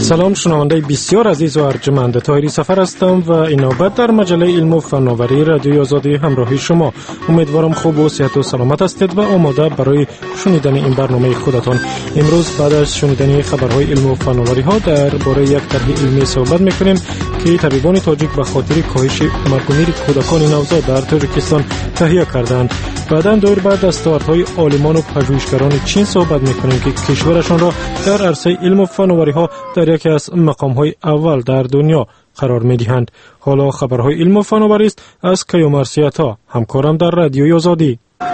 سلام شنونده بسیار عزیز و ارجمند، طاهری سفر هستم و این نوبت در مجله علم و فناوری رادیوی آزادی همراهی شما. امیدوارم خوب و صحت و سلامت هستید و آماده برای شنیدن این برنامه خودتان. امروز بعد از شنیدن خبرهای علم و فناوری ها درباره یک طرح علمی صحبت میکنیم که طبیبان تاجیک به خاطر کاهش مرگ و میر کودکان نوزاد در تاجیکستان تهیه کردند. بعداً دور بعد دستاوردهای عالمان و پژوهشگران چین صحبت میکنیم که کشورشان را در عرصه علم و فناوری ها در یکی از مقام‌های اول در دنیا قرار می‌دهند. حالا خبرهای علم و فناوری است از کیومرسیاتا، همکارم در رادیوی آزادی.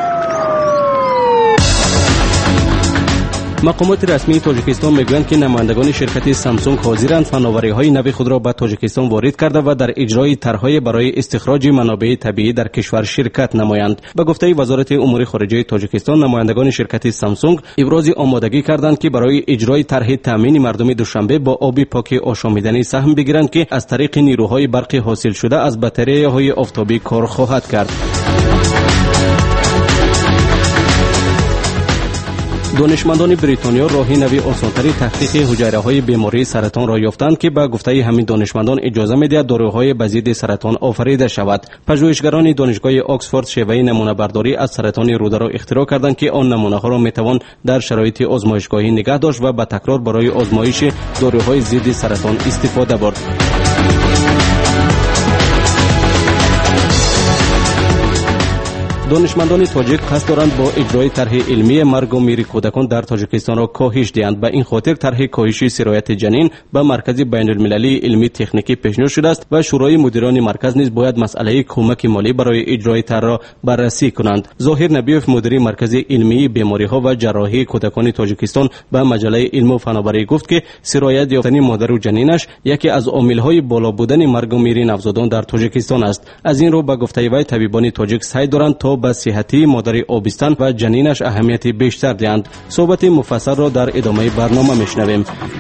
مقامات رسمی تاجیکستان میگویند که نمایندگان شرکت سامسونگ حاضرند فناوری‌های نوی خود را به تاجیکستان وارد کرده و در اجرای طرح‌های برای استخراج منابع طبیعی در کشور شرکت نمایند. به گفته وزارت امور خارجه تاجیکستان، نمایندگان شرکت سامسونگ ابراز آمادگی کردند که برای اجرای طرح تامین مردم دوشنبه با آب پاک آشامیدنی سهم بگیرند که از طریق نیروهای برقی حاصل شده از باتری‌های آفتابی کار خواهد کرد. دانشمندان بریتانیا راه نوی آسان‌تری تحقیق حجره‌های بیماری سرطان را یافتند که به گفته همین دانشمندان اجازه می‌دهد داروهای به ضد سرطان آفریده شود. پژوهشگران دانشگاه آکسفورد شیوه نمونه برداری از سرطان روده را اختراع کردند که آن نمونه‌ها را می‌توان در شرایط آزمایشگاهی نگه داشت و به تکرار برای آزمایش داروهای ضد سرطان استفاده برد. دانشمندان تاجیک قصد دارند با اجرای طرح علمی مرگ و میر کودکان در تاجیکستان را کاهش دهند. به این خاطر طرح کاهش سرایت جنین به مرکز بین المللی علمی تکنیکی پیشنهاد شده است و شورای مدیران مرکز نیز باید مسئله کمک مالی برای اجرای طرح را بررسی کنند. ظاهر نبیوف، مدیر مرکز علمی بیماری‌ها و جراحی کودکان تاجیکستان به مجله علم و فناوری گفت که سرایت یافتن مادر و جنینش یکی از عامل‌های بالا بودن مرگ و میر نوزادان در تاجیکستان است. از این رو به گفته وی طبیبان تاجیک سعی دارند تا به صحتی مادر آبستن و جنینش اهمیت بیشتر دهند. صحبت مفصل را در ادامه برنامه میشنویم.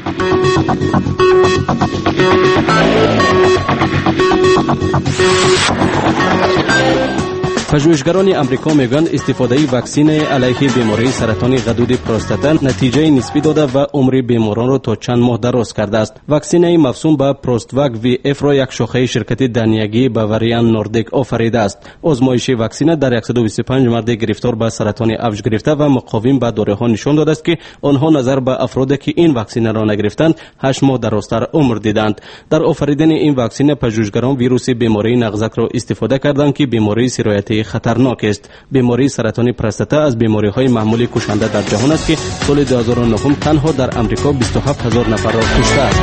پژوهشگران امریکا میگویند استفاده واکسن علیه بیماری سرطان غدود پروستاتا نتیجه نسبی داده و عمر بیماران را تا چند ماه دراز کرده است. واکسن مفصول به پروستواک وی اف را یک شاخه شرکت دنیایی باوریان نوردیک آفریده است. آزمایش واکسن در 125 مرد گرفتار به سرطان اوج گرفته و مقاوم به داروها نشان داده است که آنها نظر به افرادی که این واکسن را نگرفتند 8 ماه درازتر عمر دیدند. در آفریدن این واکسن پژوهشگران ویروس بیماری نغزک را استفاده کردند که بیماری سرایت خطرناک است. بیماری سرطان پروستاتا از بیماری‌های معمولی کشنده در جهان است که سال 2009 تنها در امریکا 27000 نفر را کشته است.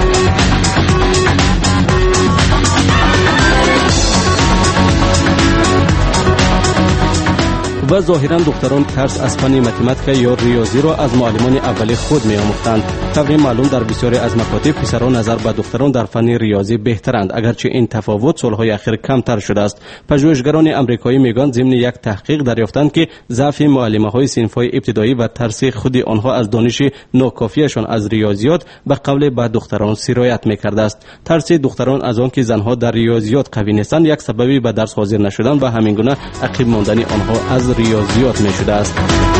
و ظاهرا دختران ترس از فن متمتیک یا ریاضی را از معلمان اولی خود می‌آموختند. طبعا معلوم در بسیاری از مکاتب پسران نظر به دختران در فن ریاضی بهترند، اگرچه این تفاوت سالهای اخیر کمتر شده است. پژوهشگران آمریکایی میگویند ضمن یک تحقیق دریافتند که ضعف معلمه‌های صنف‌های ابتدایی و ترس خود آنها از دانش ناکافیشان از ریاضیات به قول به دختران سرایت می‌کرده است. ترس دختران از آنکه زنها در ریاضیات قوی نیستند یک سببی به درس حاضر نشدن و همین گونه عقب ماندن آنها از ریاضیات می شده است.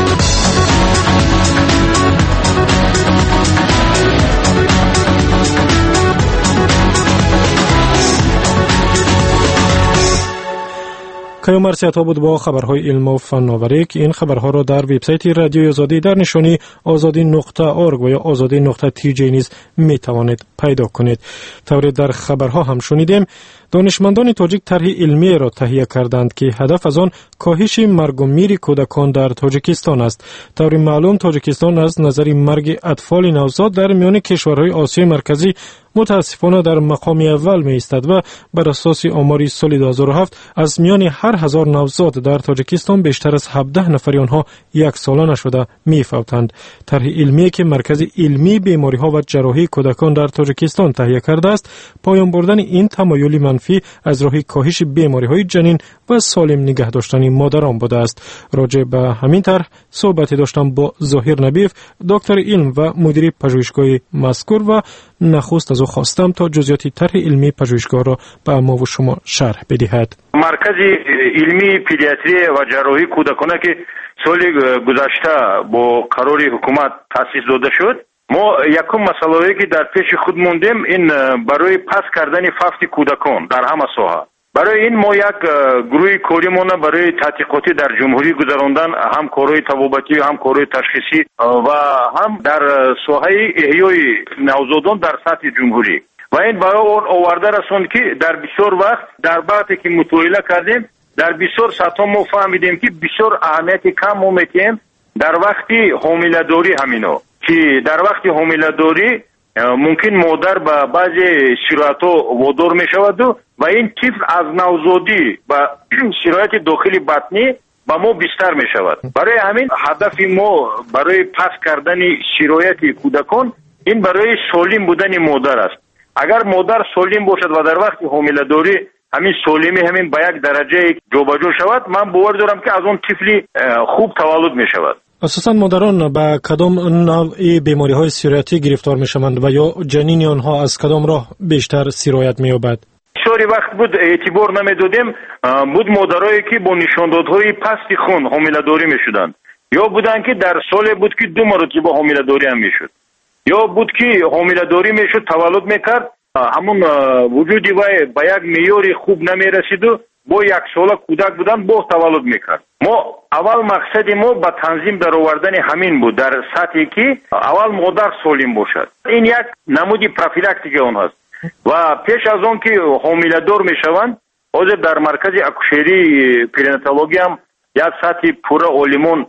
کیومرسیاتا بود با خبرهای علم و فناوری که این خبرها را در وبسایت رادیوی آزادی در نشانی azadi.org و یا azadi.tj نیز می توانید پیدا کنید. طوری در خبرها هم شنیدیم دانشمندان تاجیک طرح علمی را تهیه کردند که هدف از آن کاهش مرگ و میر کودکان در تاجیکستان است. طور معلوم تاجیکستان از نظر مرگ اطفال نوزاد در میان کشورهای آسیای مرکزی متاسفانه در مقام اول می ایستد و بر اساس آمار سال 2007 از میان هر 1000 نوزاد در تاجیکستان بیشتر از 17 نفر آنها یک ساله نشده می فوتند. طرح علمی که مرکز علمی بیماری ها و جراحی کودکان در تاجیکستان تهیه کرده است پایان بردن این تمایل منفی از راه کاهش بیماری های جنین و سالم نگه داشتن مادران بوده است. راجع به همین طرح صحبت داشتم با ظاهر نبیف، دکتر علم و مدیر پژوهشگاه مذکور و نخست از او خواستم تا جزئیات طرح علمی پژوهشگاه را به ما و شما شرح بدهد. مرکز علمی پدیاتری و جراحی کودکان که سال گذشته با قرار حکومت تأسیس داده شد، ما یکم مسئله که در پیش خود موندیم این برای پس کردن فقط کودکان در همه ساحه. برای این ما یک گروه کاریمون برای تحقیقاتی در جمهوری گذراندن، هم کارهای طبابتی، هم کارهای تشخیصی و هم در ساحه احیای نوزادان در سطح جمهوری. و این برای اون آورده رسوند که در بسیار وقت در بعدی که مطالعه کردیم در بسیار سطح ما فهمیدیم که بسیار اهمیت کم ما میتیم در وقتی حامله‌داری همینو که در وقتی حامله‌داری ممکن مادر به بعضی شرایط‌ها وادار می‌شود و این طفل از نوزادی و شرایط داخلی بطنی با ما بیشتر می‌شود. برای همین هدف ما برای پس کردن شرایط کودکان این برای سالم بودن مادر است. اگر مادر سالم باشد و در وقت حامله‌داری همین سالمی همین به یک درجه جابجا شود، من باور دارم که از اون طفلی خوب تولد می‌شود. اساساً مادران به کدام نوع بیماری‌های سیرایتی گرفتار می‌شوند و یا جنین آنها از کدام راه بیشتر سیرایت می‌یابد؟ بسیاری وقت بود اعتبار نمی‌دادیم، بود مادرایی که با نشاندادهای پست خون حامله‌داری می‌شدند، یا بودن که در سال بود که 2 مرتبه حامله‌داری هم می‌شد، یا بود که حامله‌داری می‌شد تولد می‌کرد همون وجودی وای به یک معیار خوب نمی‌رسید و با 1 ساله کودک بودن با تولد می‌کرد. ما اول مقصد ما با تنظیم در آوردن همین بود در سطحی که اول مادر سالم باشد. این یک نمودی پروفیلاکتیک اون هست و پیش از اون که حامله‌دار میشوند حاضر در مرکز اکوشری پریناتولوژی هم یک سطح پورا عالمان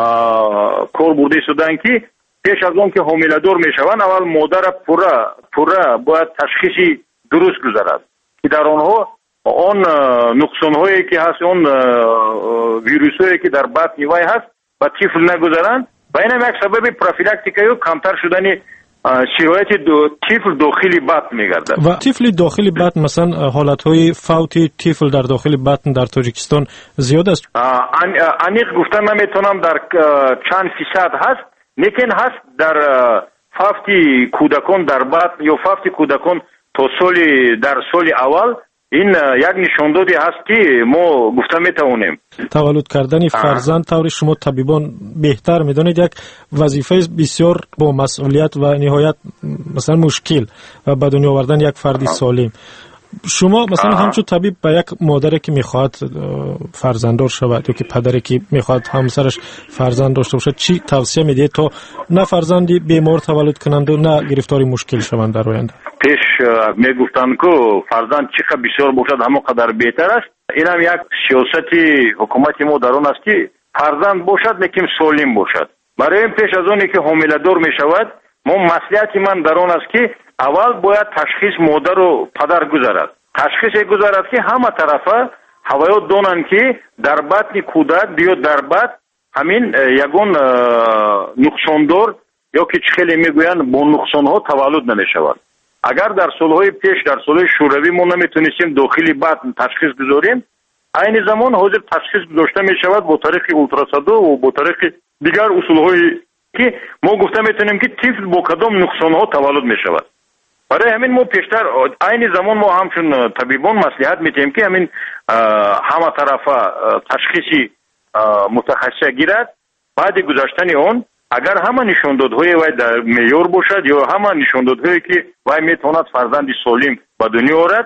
کار برده شدن که پیش از اون که حامله‌دار میشوند اول مادر پورا باید تشخیصی درست گذارد که در آنها اون نقصان‌هایی که هست، اون ویروس‌هایی که در بطن وای هست و طفل نگذارند و این هم یک سبب پروفیلاکتیکایی و کمتر شدن شرایط طفل داخلی بطن میگردد. و طفل داخلی بطن مثلا حالت‌های فوت طفل در داخلی بطن در تاجیکستان زیاد است؟ انیق گفتن نمیتونم در چند فیصد هست، لیکن هست در فوت کودکان در بطن یا فوت کودکان تا در سال اول این یک نشاندادی هست که ما گفته میتوانیم. تولد کردن فرزند طور شما طبیبان بهتر میدونید یک وظیفه بسیار با مسئولیت و نهایت مثلا مشکل و به دنیا آوردن یک فردی سالم. شما مثلا همچون طبیب به یک مادری که میخواد فرزنددار شود یا که پدری که میخواد همسرش فرزند داشته باشد چی توصیه میدید تا نه فرزندی بیمار تولد کنند و نه گرفتاری مشکل شوند در آینده؟ پیش میگفتن که فرزند چقدر بسیار باشد همانقدر بهتر است. این هم یک سیاست حکومت ما در آن است که فرزند باشد لیکن سالم باشد. برای این پیش از اونی که حامله‌دار میشود ما مصلحت من در آن است که اول باید تشخیص مادر و پدر گذارد. تشخیص گذارد که همه طرفه هوایت دانند که در بطن کودک یا در بطن همین یگون نقصاندار یا که خیلی میگویند با نقصانها تولد نمیشود. اگر در سالهای پیش در سالهای شوروی ما نمیتونستیم داخلی بطن تشخیص گذاریم، این زمان حاضر تشخیص گذاشته میشود با طریق اولتراساند و با طریق دیگر اصولهایی که ما گفته میتونیم که طفل با کدام نقصانها تولد میشود. برای همین ما پیشتر این زمان ما همچون طبیبان مصلحت میتیم که همین همه طرفه تشخیصی متخصص گیرد. بعد گذاشتن اون اگر همه نشاندادهای وای در معیار باشد یا همه نشاندادهایی که وای میتواند فرزند سالم به دنیا آورد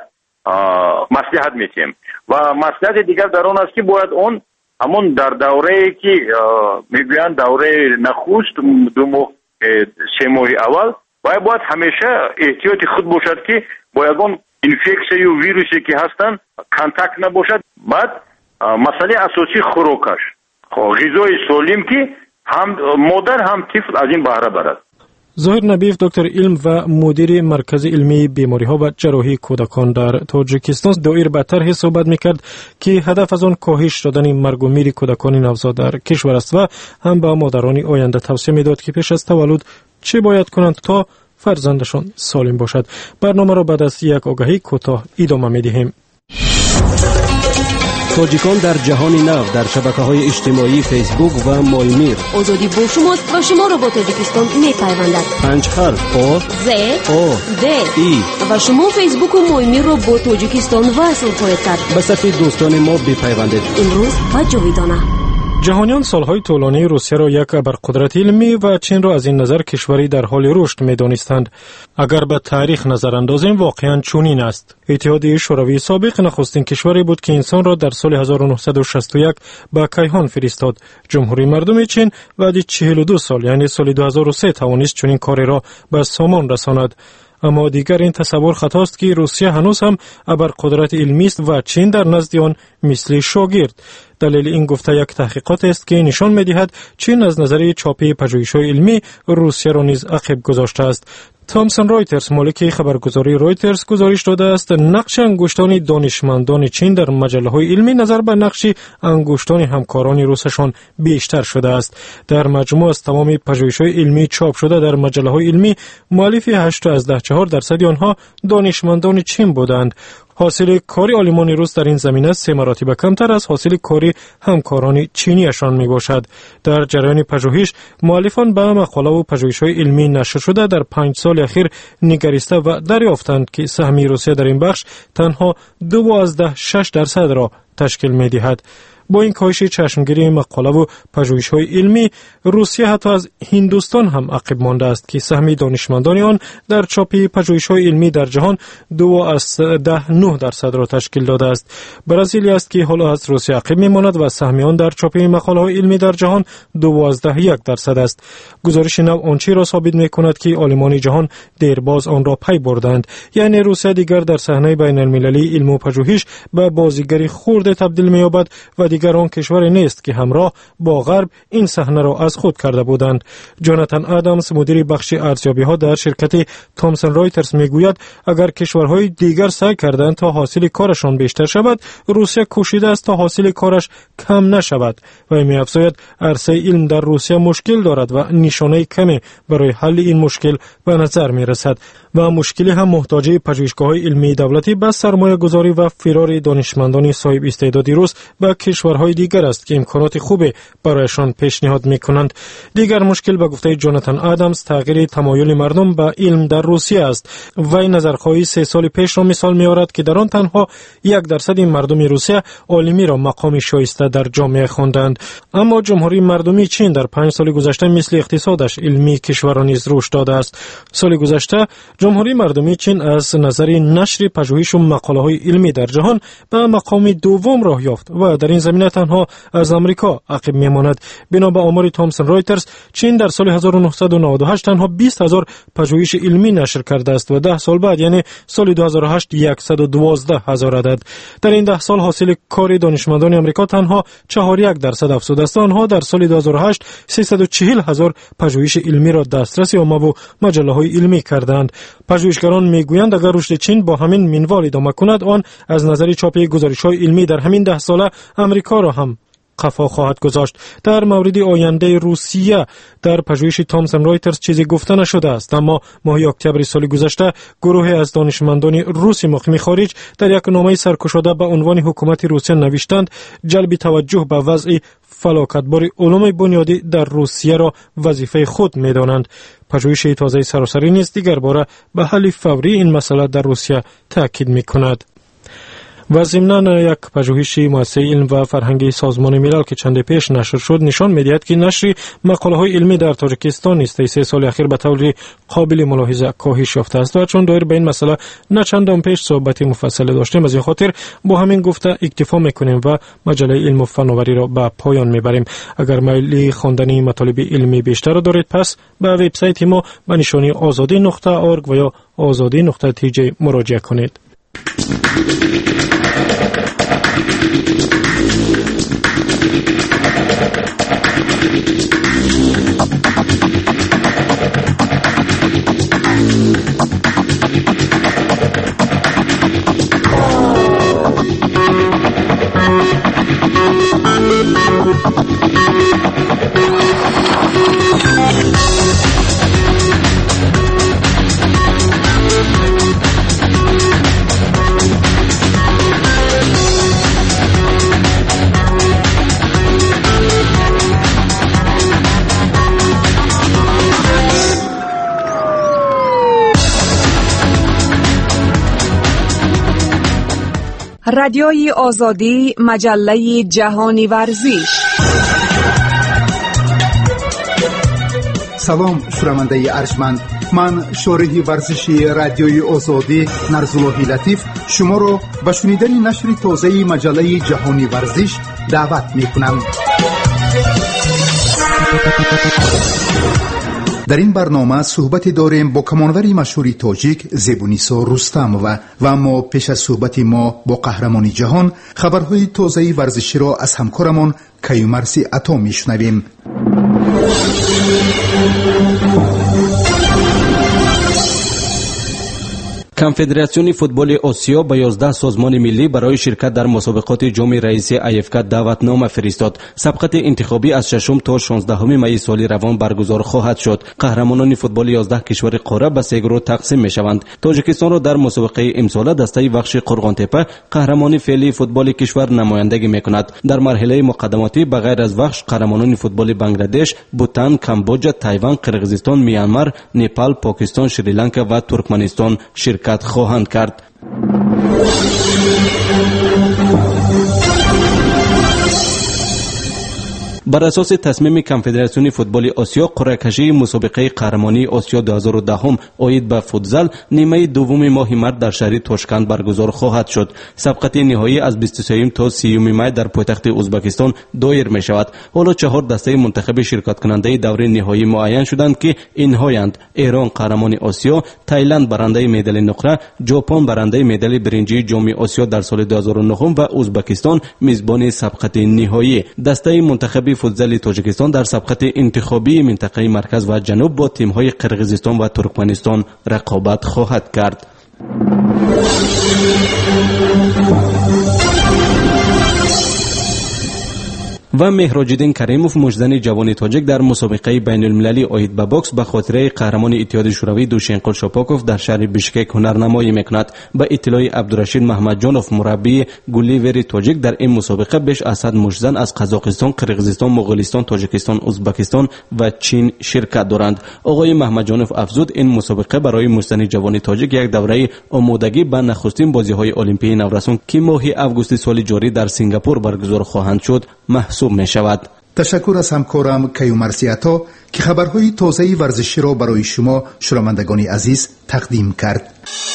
مصلحت میتیم. و مصلحت دیگر در آن است که باید اون همون در دوره‌ای که میگویند دوره نخست 2 ماه 3 ماه اول باید همیشه احتیاط خود باشد که با یگان اینفکسیون یا ویروسی که هستن کانتاکت نباشد. بعد مسئله اساسی خوراکش غذای سالم که هم مادر هم طفل از این بهره برد. ظاهر نبیف دکتر علم و مدیر مرکز علمی بیماری‌ها و جراحی کودکان در تاجیکستان دایر بهتر صحبت می‌کرد که هدف از آن کاهش دادن مرگ و میر کودکان نوزاد در کشور است و هم به مادران آینده توصیه می‌داد که پیش از تولد چه باید کنند تا فرزندشان سالم باشد. برنامه را بعد از یک آگهی کوتاه ادامه می‌دهیم. تاجیکان در جهان نو در شبکه‌های اجتماعی فیسبوک و مایمیر. آزادی با شماست و شما را با تاجیکستان می‌پیوندد. 5 حرف آ ز او د ای و شما فیسبوک و مایمیر را با تاجیکستان وصل خواهید کرد. به صفحه دوستان ما بپیوندید. امروز و جاویدانه. جهانیان سالهای طولانی روسیه را یک ابرقدرت علمی و چین را از این نظر کشوری در حال رشد می‌دانستند. اگر به تاریخ نظر اندازیم واقعاً چنین است. اتحادیه شوروی سابق نخستین کشوری بود که انسان را در سال 1961 به کیهان فرستاد. جمهوری مردم چین بعد 42 سال یعنی سال 2003 توانست چنین کاری را به سامان رساند. اما دیگر این تصور خطاست که روسیه هنوز هم ابرقدرت علمی است و چین در نزد آن مثل شاگرد. دلیل این گفته یک تحقیقات است که نشان می‌دهد چین از نظر چاپی پژوهش‌های علمی روسیه را نیز عقب گذاشته است. تامسون رایترز مالک خبرگزاری رایترز گزارش داده است نقش انگشتان دانشمندان چین در مجله‌های علمی نظر به نقش انگشتان همکاران روسشان بیشتر شده است. در مجموع از تمام پژوهش‌های علمی چاپ شده در مجله‌های علمی مؤلف 8.4% آنها دانشمندان چین بودند. حاصل کاری آلمان روس در این زمینه 3 مراتب کمتر از حاصل کاری همکاران چینیشان می باشد. در جریان پژوهش مؤلفان به مقاله و پژوهش‌های علمی نشر شده در 5 سال اخیر نگریسته و دریافتند که سهم روسیه در این بخش تنها 2.6% را تشکیل می دهد. با این کاهش چشمگیری مقاله و پژوهش‌های علمی روسیه حتی از هندوستان هم عقب مانده است که سهم دانشمندان آن در چاپ پژوهش‌های علمی در جهان 2.9% را تشکیل داده است. برزیل است که حالا از روسیه عقب می‌ماند و سهم آن در چاپ مقاله‌های علمی در جهان 2.1% است. گزارش نو آنچه را ثابت می‌کند که عالمان جهان دیرباز آن را پی بردند، یعنی روسیه دیگر در صحنه بین‌المللی علم و پژوهش به بازیگری خرد تبدیل می‌یابد و دیگر آن کشور نیست که همراه با غرب این صحنه را از خود کرده بودند. جاناتان آدامز مدیر بخش ارزیابی‌ها در شرکت تامسون رایترز میگوید اگر کشورهای دیگر سعی کردند تا حاصل کارشان بیشتر شود، روسیه کوشیده است تا حاصل کارش کم نشود و می‌افزاید عرصه علم در روسیه مشکل دارد و نشانه کمی برای حل این مشکل به نظر می‌رسد و مشکلی هم محتاج پژوهشگاه‌های علمی دولتی به سرمایه‌گذاری و فرار دانشمندان صاحب استعداد روس به کشورهای دیگر است که امکانات خوبی برایشان پیشنهاد می‌کنند. دیگر مشکل به گفته جاناتان آدامز تغییر تمایل مردم به علم در روسیه است. وی نظرخواهی 3 سال پیش را مثال می‌آورد که در آن تنها 1% مردم روسیه عالمی را مقام شایسته در جامعه خواندند. اما جمهوری مردمی چین در 5 سال گذشته مثل اقتصادش علمی کشور نیز رشد داده است. سال گذشته جمهوری مردمی چین از نظر نشر پژوهش و مقاله‌های علمی در جهان به مقام دوم راه یافت و در این زمینه تنها از آمریکا عقب می‌ماند. بنا به آمار تامسون رایترز چین در سال 1998 تنها 20,000 پژوهش علمی نشر کرده است و 10 سال بعد یعنی سال 2008 112,000 عدد. در این 10 سال حاصل کار دانشمندان آمریکا تنها 4.1% افزوده است. آنها در سال 2008 340,000 پژوهش علمی را دسترس عامه و مجله‌های علمی کردند. پژوهشگران میگویند اگر رشد چین با همین منوال ادامه کند آن از نظر چاپ گزارش‌های علمی در همین 10 ساله آمریکا را هم قفا خواهد گذاشت. در مورد آینده روسیه در پژوهش تامسون رایترز چیزی گفته نشده است، اما ماه اکتبر سال گذشته گروهی از دانشمندان روس مقیم خارج در یک نامه سرکشاده به عنوان حکومت روسیه نوشتند جلب توجه به وضع فلاکتبار علوم بنیادی در روسیه را وظیفه خود می‌دانند. پژوهش تازه سراسری نیز دیگر باره به حل فوری این مسئله در روسیه تاکید می‌کند. و ضمناً یک پژوهش مؤسسه علم و فرهنگی سازمان ملل که چند پیش نشر شد نشان می‌دهد که نشر مقاله‌های علمی در تاجیکستان نیز 3 سال اخیر به طور قابل ملاحظه کاهش یافته است و چون دایر به این مسئله نه چندان پیش صحبت مفصل داشتیم از این خاطر با همین گفته اکتفا می‌کنیم و مجله علم و فناوری را به پایان می‌بریم. اگر میل خواندن مطالب علمی بیشتر را دارید پس به وبسایت ما به نشانی azadi.org و یا azadi.tj مراجعه کنید. رادیوی آزادی، مجله جهانی ورزش. салом шунавандаи арҷманд, ман шориҳи варзиши радиои озодӣ Нарзуллоҳи Латиф шуморо ба шунидани нашри тозаи маҷаллаи ҷаҳони варзиш даъват мекунам. дар ин барнома суҳбате дорем бо камонвари машҳури тоҷик Зебунисо Рустамова ва аммо пеш аз суҳбати мо бо қаҳрамони ҷаҳон хабарҳои тозаи варзиширо аз ҳамкорамон Каюмарси Ато мешунавем. конфедератсиони футболи осиё ба 11 созмони миллӣ барои ширкат дар мусобиқоти ҷоми раиси АФК даъватнома фиристод. сабқати интихобӣ аз 6 то 16 майи соли равон баргузор хоҳад шуд. қаҳрамонони футболи 11 кишвари қора ба 3 гурӯҳ тақсим мешаванд. тоҷикистонро дар мусобиқаи имсола дастаи вахши Қурғонтепа қаҳрамони феълии футболи кишвар намояндагӣ мекунад. дар марҳилаи муқаддамотӣ ба ғайр аз вахш қаҳрамонони футболи Бангладеш, Бутан, Камбоҷа, Тайван, Қирғизистон, Миянмар, Непал, Покистон, Шри-Ланка ва Туркманистон ширкат خواهند کرد. بر اساس تصمیم کنفدراسیون فوتبال آسیا قرعه‌کشی مسابقه قهرمانی آسیا 2010 اوید به فوتزال نیمه دوم ماه مارس در شهر تاشکند برگزار خواهد شد. سبقت نهایی از 23 تا 30 می در پایتخت ازبکستان دایر می شود. حالا 4 دسته منتخب شرکت کننده دور نهایی معین شدند که اینهایند: ایران قهرمان آسیا، تایلند برنده مدال نقره، ژاپن برنده مدال برنجی جام آسیا در سال 2009 و ازبکستان میزبان سبقت نهایی. دسته منتخب فوتزال تاجیکستان در سبقت انتخابی منطقه مرکز و جنوب با تیم‌های قرغیزستان و ترکمنستان رقابت خواهد کرد. و مهراجدین کریموف مجدن جوان تاجیک در مسابقه بین المللی اوید به بوکس به خاطر قهرمان اتحاد شوروی دوشنقل شاپاکوف در شهر بیشکک هنرنمایی میکند. به اطلاع عبدالرشید محمدجانوف مربی گلیور تاجیک در این مسابقه بیش از 100 مجدن از قزاقستان، قرغیزستان، مغولستان، تاجیکستان، ازبکستان و چین شرکت دارند. آقای محمدجانوف افزود این مسابقه برای مجدن جوان تاجیک یک دوره آمادگی به نخستین بازی‌های المپیک نورسان که ماه آگوست سال جاری در سنگاپور برگزار خواهند شد محسوب می شود. تشکر از همکارم کیومرسی عطا که خبرهای تازه ورزشی را برای شما شنوندگان عزیز تقدیم کرد.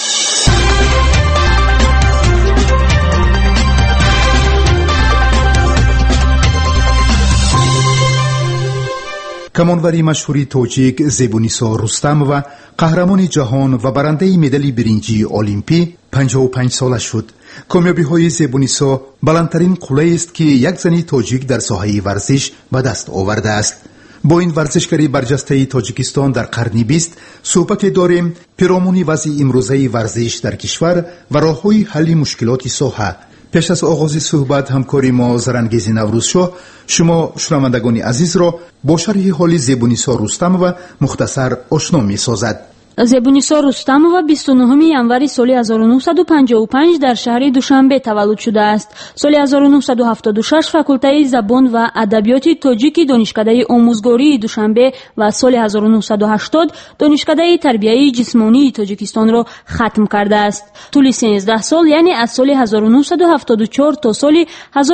کمانوری مشهوری تاجیک زیبونیسا رستمова قهرمان جهان و برنده مدال برنجی المپیک 55 ساله شد. کامیابی‌های زیبونیسا بلندترین قله است که یک زن تاجیک در ساحه ورزش به دست آورده است. با این ورزشکار برجسته تاجیکستان در قرن 20 صحبت داریم پیرامون وضع امروزه ورزش در کشور و راه‌های حل مشکلات ساحه. پیش از آغاز صحبت همکاری ما زرانگیز نوروزشاه شما شنوندگان عزیز را با شرح حال زیبونیسا رستمова مختصر آشنا می‌سازد. زیبونیسا رستمова 29 январи соли 1955 дар шаҳри Душанбе таваллуд шудааст. соли 1976 факултаи забон ва адабиёти тоҷики донишкадаи омӯзгории Душанбе ва соли 1980 донишкадаи тарбияи ҷисмонии Тоҷикистонро хатм кардааст. тӯли 13 сол, яъне аз соли 1974 то соли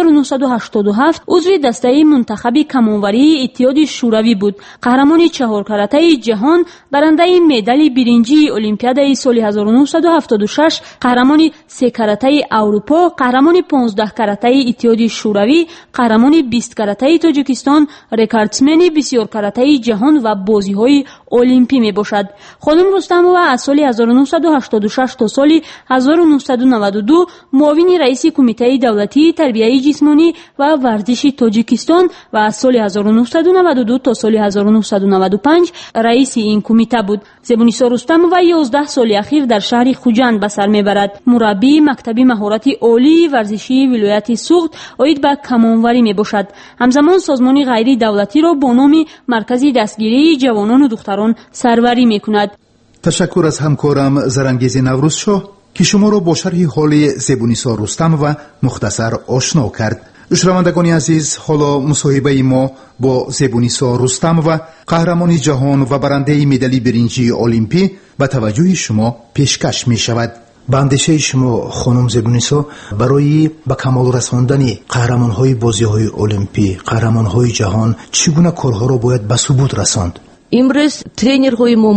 1987 узви дастаи мунтахаби камонварии иттиҳоди шӯравӣ буд. қаҳрамони 4 каратаи ҷаҳон, барандаи медали برنجی المپیادای سال 1976، قهرمانی 3 کراتای اروپا، قهرمانی 15 کراتای اتحاد شوروی، قهرمانی 20 کراتای تاجیکستان، رکوردسمنی بسیار کراتای جهان و بازی‌های المپی میباشد. خانم رستمова از سال 1986 تا سال 1992 معاون رئیس کمیته دولتی تربیت جسمانی و ورزش تاجیکستان و از سال 1992 تا سال 1995 رئیس این کمیته بود. زیبونیسا رستمова 11 سال اخیر در شهر خوجند به سر میبرد. مربی مکتب مهارت عالی ورزشی ولایت سوخت اوید به کمانوری میباشد. همزمان سازمان غیر دولتی را با نام مرکز دستگیری جوانان و دختران سروری میکند. تشکر از همکارم زرانگیز نوروزشاه که شما را با شرح حال زیبونیسا رستمова مختصر آشنا کرد. شنوندگان عزیز، حالا مصاحبه ما با زیبونیسا رستمова قهرمان جهان و برنده مدال برنجی المپیک به توجه شما پیشکش می شود. به اندیشه شما خانم زیبونیسا برای به کمال رساندن قهرمان‌های بازی‌های المپیک، قهرمان‌های جهان چگونه کارها را باید به ثبوت رساند؟ имрӯз тренерҳои мо,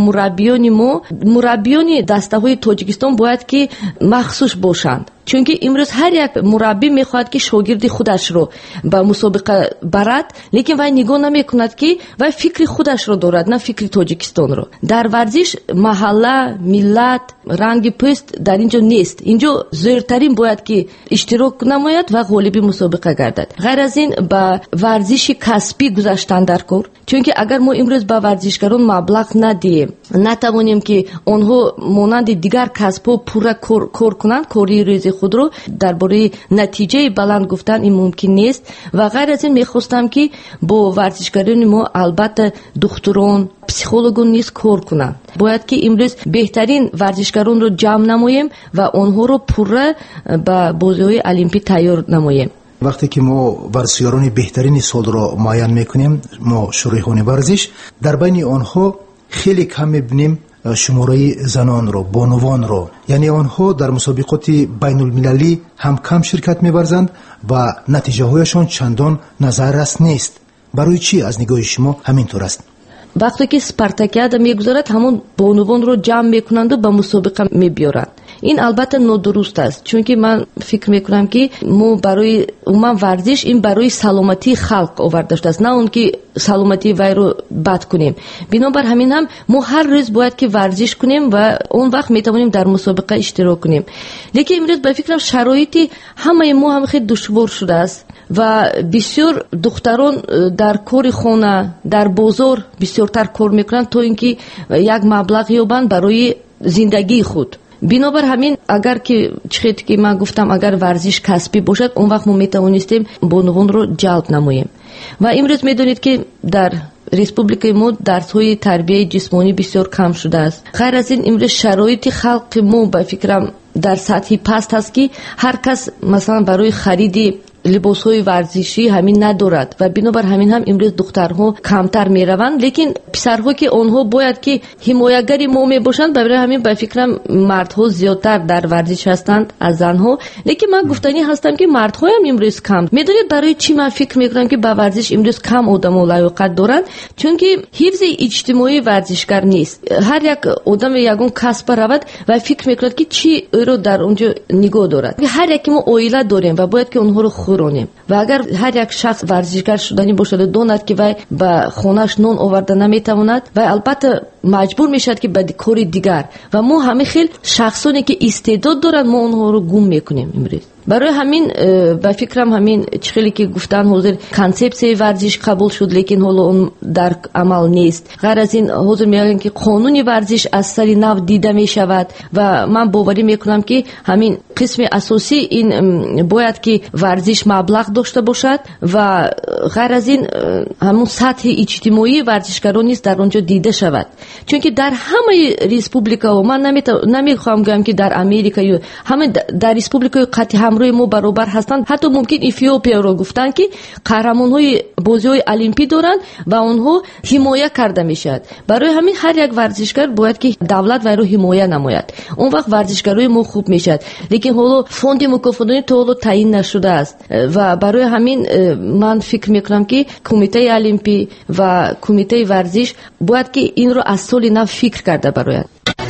мураббиёни дастаҳои Тоҷикистон бояд ки махсус бошанд. чунки имрӯз ҳар як мураббӣ мехоҳад ки шогирди худашро ба мусобиқа барад, лекин вай нигоҳ намекунад ки вай фикри худашро дорад, на фикри Тоҷикистонро. дар варзиш маҳалла, миллат, ранги пӯст дар инҷо нест. инҷо зӯртарин бояд ки иштирок намояд ва ғолиби мусобиқа гардад. ғайр аз ин ба варзиши касбӣ гузаштан дар кор, чунки агар мо имрӯз ба варзишгарон маблағ надием, натавонем ки онҳо монанди дигар касбҳо пурра кор кунанд, кори рӯзи худро, дар бораи натиҷаи баланд гуфтан ин мумкин нест. ва ғайр аз ин мехостам ки бо варзишгарони мо албатта духтурон, психологон низ кор кунанд. бояд ки имрӯз беҳтарин варзишгаронро ҷамъ намоем ва онҳоро пурра ба бозиҳои олимпӣ тайёр намоем. вақте ки мо варзишгарони беҳтарини солро муайян мекунем, мо шӯрихони варзиш, дар байни онҳо хеле кам мебинем шумораи занонро, бонувонро. яъне онҳо дар мусобиқоти байнулмилалӣ ҳам кам ширкат мебарзанд ва натиҷаҳояшон чандон назаррас нест. барои чӣ аз нигоҳи шумо ҳамин тур аст? вақте ки спартакиада мегузарад, ҳамон бонувонро ҷамъ мекунанду ба мусобиқа мебиёранд. ин албатта нодуруст аст, чунки ман фикр мекунам ки мо барои умуман варзиш ин барои саломатии халқ оварда шудааст, на он ки саломатии вайро бад кунем. бинобар ҳамин ҳам мо ҳар рӯз бояд ки варзиш кунем ва он вақт метавонем дар мусобиқа иштирок кунем. лекин имрӯз ба фикрам шароити ҳамаи мо ҳам хеле душвор шудааст ва бисёр духтарон дар кори хона, дар бозор бисёртар кор мекунанд то ин ки як маблағ ёбанд барои зиндагии худ. бинобар ҳамин агар ки чихети ки ман гуфтам, агар варзиш касбӣ бошад, он вақт мо метавонистем бонувонро ҷалб намоем. ва имрӯз медонед ки дар республикаи мо дарсҳои тарбияи ҷисмонӣ бисёр кам шудааст. ғайр аз ин имрӯз шароити халқи мо ба фикрам дар сатҳи паст ҳаст ки ҳар кас масалан барои хариди либосҳои варзишӣ ҳамин надорад ва бинобар ҳамин ҳам имрӯз духтарҳо камтар мераванд, лекин писарҳо ки онҳо бояд ки ҳимоягари мо мебошанд, барои ҳамин ба фикрам мардҳо зиёдтар дар варзиш ҳастанд аз занҳо. лекин ман гуфтанӣ ҳастам ки мардҳоям имрӯз кам. медонед барои чӣ ман фикр мекунам ки ба варзиш имрӯз кам одамо лаёқат доранд? чунки ҳифзи иҷтимоии варзишгар нест. ҳар як одаме ягон касба равад ва фикр мекунад ки чӣ ӯро дар онҷо нигоҳ дорад. ҳар яке мо оила дорем ва бояд ки онҳоро ва агар ҳар як шахс варзишгар шуданӣ бошаду донад ки вай ба хонаш нон оварда наметавонад, вай албатта маҷбур мешавад ки ба кори дигар. ва мо ҳамин хел шахсоне ки истеъдод доранд, мо онҳоро гум мекунем имрӯз. барои ҳамин ба фикрам ҳамин чихеле ки гуфтан ҳозир консепсияи варзиш қабул шуд, лекин ҳоло он дар амал нест. ғайр аз ин ҳозир мегӯянд ки қонуни варзиш аз сари нав дида мешавад ва ман боварӣ мекунам ки ҳамин қисми асосӣ ин бояд ки варзиш маблағ дошта бошад ва ғайр аз ин ҳамун сатҳи иҷтимоии варзишгарон низ дар онҷо дида шавад. чунки дар ҳамаи республикаҳо, ман намехоҳам гӯям ки дар Америка ё ҳамин дар республикаҳои қатъи ҳамроҳи мо баробар ҳастанд. ҳатто мумкин Эфиопияро гуфтанд ки қаҳрамонҳои бозиҳои олимпӣ доранд ва онҳо ҳимоя карда мешавад. барои ҳамин ҳар як варзишгар бояд ки давлат вайро ҳимоя намояд. он вақт варзишгарои мо хуб мешавад. лекин ҳоло фонди мукофотдонӣ то ҳоло таъин нашудааст ва барои ҳамин ман фикр мекунам ки кумитаи олимпӣ ва кумитаи варзиш бояд ки инро аз соли нав фикр карда барояд.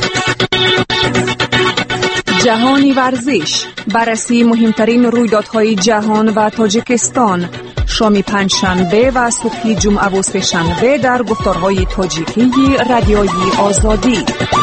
جهانی ورزش، بررسی مهمترین رویدادهای جهان و تاجیکستان، شام پنجشنبه و صبح جمعه و سه‌شنبه در گفتارهای تاجیکی رادیوی آزادی.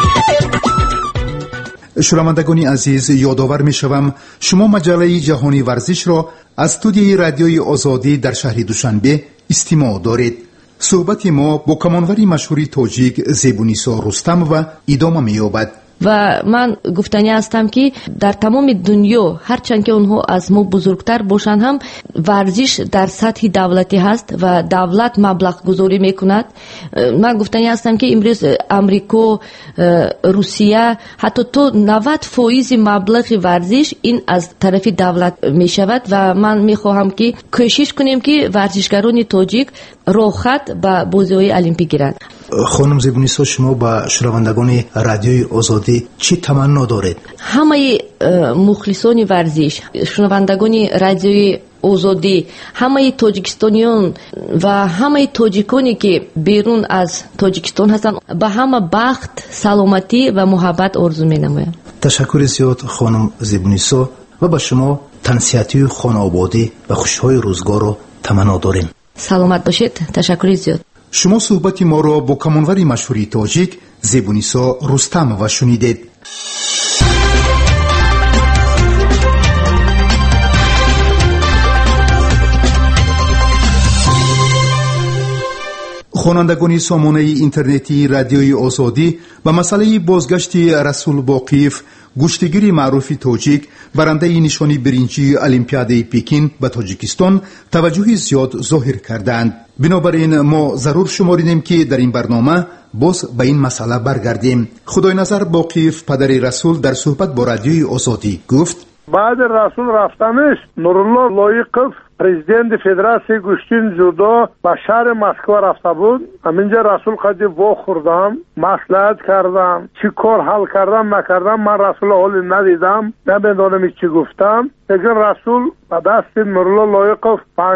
شنوندگان عزیز، یادآور می‌شوم شما مجله جهانی ورزش را از استودیوی رادیوی آزادی در شهر دوشنبه استماع دارید. صحبت ما با کمانوری مشهور تاجیک زیبونیسا رستمова ادامه می‌یابد. ва ман гуфтанӣ ҳастам ки дар тамоми дунё ҳарчанд ки онҳо аз мо бузургтар бошанд, ҳам варзиш дар сатҳи давлатӣ ҳаст ва давлат маблағгузорӣ мекунад. ман гуфтанӣ ҳастам ки имрӯз Амрико, Русия, ҳатто то 90% маблағи варзиш ин аз тарафи давлат мешавад ва ман мехоҳам ки кӯшиш кунем ки варзишгарони тоҷик роҳхат ба бозиҳои олимпӣ гиранд. خانم زیبونیسا، شما با شنوندگان رادیوی آزادی چی تمنا دارید؟ ҳамаи мухлисони варзиш, шунавандагони радиои آزادی همه تاجیکستانیان و همه تاجیکانی که بیرون از تاجیکستان هستند به همه بخت، سلامتی و محبت آرزو می‌نمایم. تشکر زیاد خانم زیبونیسا و با شما تنسیتی خانوادگی و خوشهای روزگار رو تمنا داریم. سلامت باشید. تشکر زیاد. شما صحبت ما را با کمانوری مشهوری تاجیک زیبونیسا رستم و شنیدید. خوانندگان سامانه اینترنتی رادیوی آزادی به مسئله بازگشت رسول باقیف گشتگیر معروف تاجیک برنده نشانی برنجی المپیاد پکین به تاجیکستان توجه زیاد ظاهر کردند. بنابراین ما ضرور شماریدیم که در این برنامه باز به این مسئله برگردیم. خدای نظر باقیف پدر رسول در صحبت با رادیوی آزادی گفت بعد رسول رفتنش نورالله لایقов президент فدراسیون گشتین جودو به شهر مسکو رفته بود. همینجا رسول قدی وا خوردم، مصلحت کردم، چی کار حل کردم نکردم. من رسول حالی ندیدم، نمیدانم چی گفتم. لیکن رسول به دست نورالله لایقов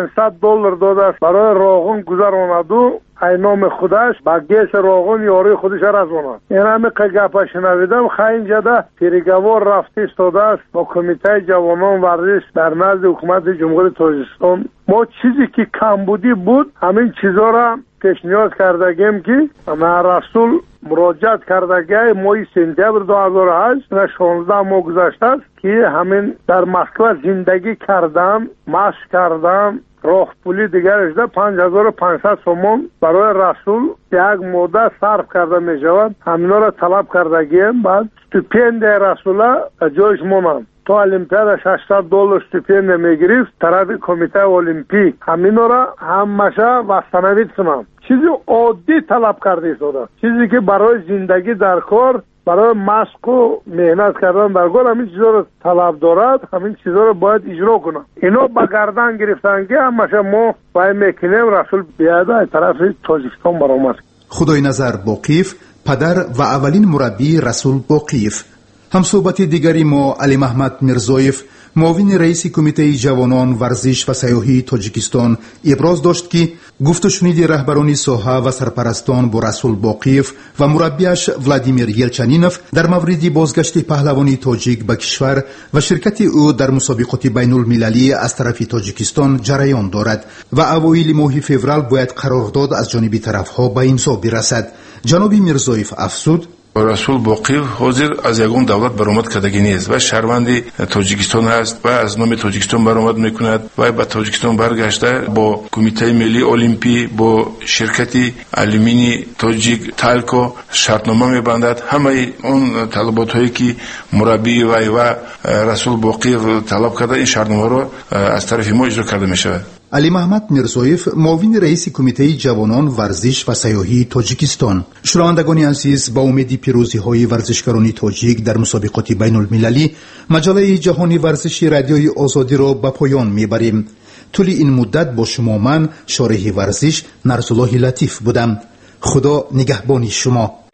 $500 داده است برای راغون گذراند و اینام خودش با گیس راغون یاری خودش رزوند. این همه که گپش شنیدم خیلی جده پیرگوار رفتی استاده است با کمیته جوانان ورزش در نزد حکومت جمهوری تاجیکستان. ما چیزی که کمبودی بود همین چیزا را پیشنهاد کردگیم که ما رسول مراجعت کردگی ماه سپتامبر 2008 و 16 ماه گذشته است که همین در مسکو زندگی کردم، مشق کردم، راه پولی دیگرش ده 5500 سومون برای رسول یک مدت صرف کرده می شود. همینا را طلب کردگیم. بعد استیپند رسول جایش مونم تا المپیاد $600 استیپند می گرفت طرف کمیته المپیک. همینا را همشه وستنوید سنم. چیزی عادی طلب کرده شده، چیزی که برای زندگی در کار، برای مشق و مهنت کردن در کار همین چیزا رو طلب دارد. همین چیزا رو باید اجرا کنم. اینا با گردن گرفتن که همشه ما باید میکنیم رسول بیاده طرف تاجیکستان برآمد. خدای نظر باقیف پدر و اولین مربی رسول باقیف. هم صحبت دیگری ما علی محمد میرزایف معاون رئیس کمیته جوانان ورزش و سیاحی تاجیکستان ابراز داشت که گفت و شنید رهبران ساحه و سرپرستان با رسول باقیف و مربیش ولادیمیر یلچنینوف در مورد بازگشت پهلوانی تاجیک به کشور و شرکت او در مسابقات بین المللی از طرف تاجیکستان جریان دارد و اوایل ماه فوریه باید قرارداد از جانب طرفها به امضا برسد. جناب میرزایف افزود رسول باقیف حاضر از یگان دولت برآمد کردگی نیست و شهروند تاجیکستان است و از نام تاجیکستان برآمد میکند و به تاجیکستان برگشته با کمیته ملی المپی با شرکت آلومینی تاجیک تالکو شرطنامه میبندد. همه اون طلبات هایی که مربی و رسول باقیف طلب کرده این شرطنامه رو از طرف ما اجرا کرده میشود. علی محمد میرزایف معاون رئیس کمیته جوانان ورزش و سیاحی تاجیکستان. شنوندگان عزیز، با امید پیروزی های ورزشکاران تاجیک در مسابقات بین المللی مجله جهانی ورزش رادیوی آزادی را به پایان میبریم. طول این مدت با شما من شارح ورزش نرسالله لطیف بودم. خدا نگهبان شما.